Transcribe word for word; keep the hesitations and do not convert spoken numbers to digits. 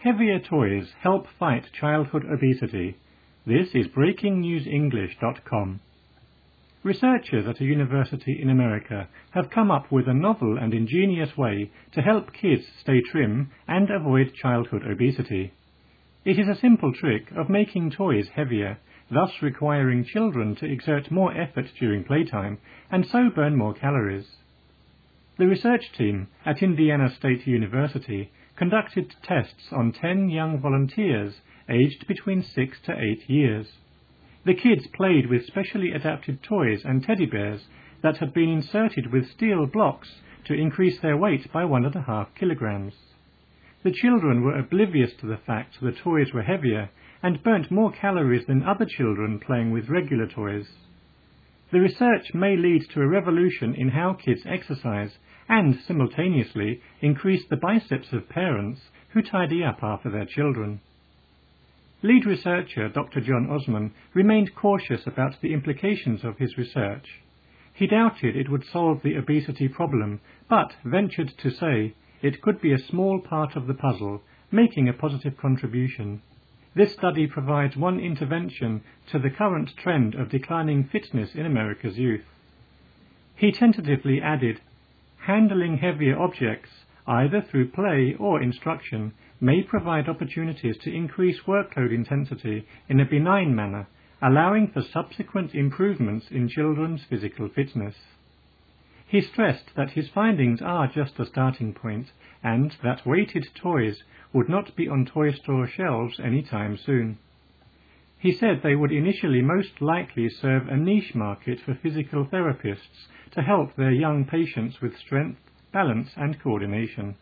Heavier toys help fight childhood obesity. This is breaking news english dot com. Researchers at a university in America have come up with a novel and ingenious way to help kids stay trim and avoid childhood obesity. It is a simple trick of making toys heavier, thus requiring children to exert more effort during playtime and so burn more calories. The research team at Indiana State University conducted tests on ten young volunteers aged between six to eight years. The kids played with specially adapted toys and teddy bears that had been inserted with steel blocks to increase their weight by one and a half kilograms. The children were oblivious to the fact the toys were heavier and burnt more calories than other children playing with regular toys. The research may lead to a revolution in how kids exercise and, simultaneously, increase the biceps of parents who tidy up after their children. Lead researcher Doctor John Osman remained cautious about the implications of his research. He doubted it would solve the obesity problem, but ventured to say it could be a small part of the puzzle, making a positive contribution. This study provides one intervention to the current trend of declining fitness in America's youth. He tentatively added, handling heavier objects, either through play or instruction, may provide opportunities to increase workload intensity in a benign manner, allowing for subsequent improvements in children's physical fitness. He stressed that his findings are just a starting point, and that weighted toys would not be on toy store shelves any time soon. He said they would initially most likely serve a niche market for physical therapists to help their young patients with strength, balance and coordination.